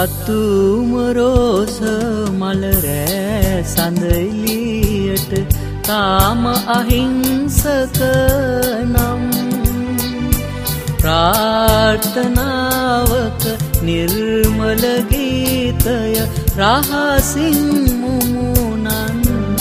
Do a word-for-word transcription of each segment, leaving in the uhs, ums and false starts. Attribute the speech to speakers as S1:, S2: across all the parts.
S1: රතුමරෝස මලරෑ සඳලියට තාම අහිංසක නම් ප්‍රාර්ථනාවක නිර්මල ගීතය රහසින් මුමුණන්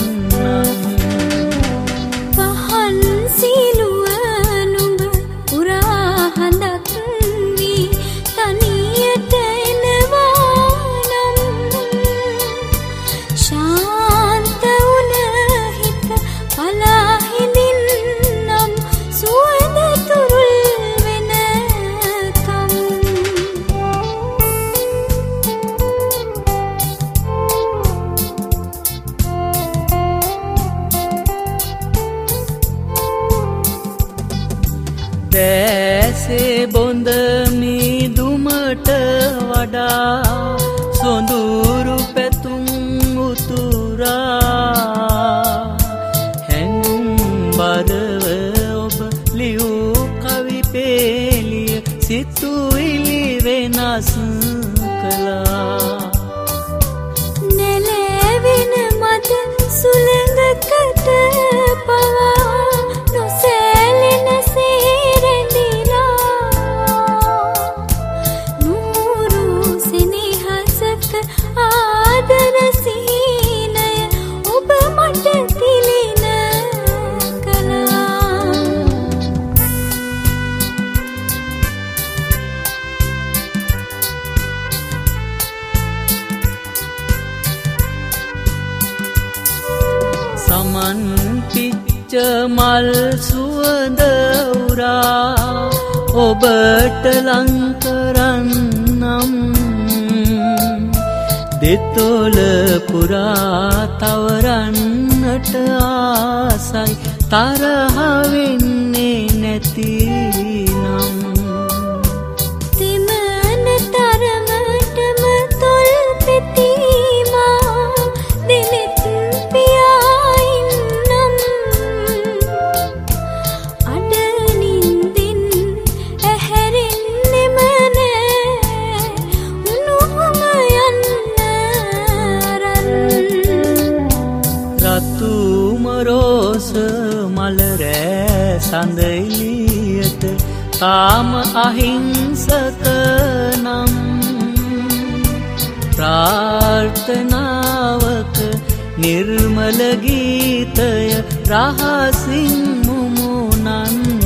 S2: පහන් සිලුව නුඹ උරා හඳක් වී තනියට එනවා නම් ශාන්ත වුණ හිත පලා හිඳින්නම් සුවඳ තුරුල් වෙනකම් දැසේ බොඳ මිදුමට වඩා සොඳුරු පැතුම් උතුරා හැඟුම් බදව ඔබ ලියූ කවි පේලිය සිතුවිලි වෙනස් කළා නැලෙවෙන මද සුළඟකට පවා නොසැලෙන
S1: සමන් පිච්ච මල් සුවඳ උරා ඔබට ලං කරන්නම් දෙතොල පුරා තවරන්නට ආසයි තරහ වෙන්නේ නැතිනම්
S2: තිමන තරමටම තොල් පෙතීමා දිනෙත් පියායින්නම් අඩ නින්දින් ඇහැරෙන්නෙම නෑ උණුහුම යන්න රන්
S1: රතුමරෝස මලරෑ සඳලියට තාම අහිංසක නම් ප්‍රාර්ථනාවක නිර්මල ගීතය රහසින් මුමුණන්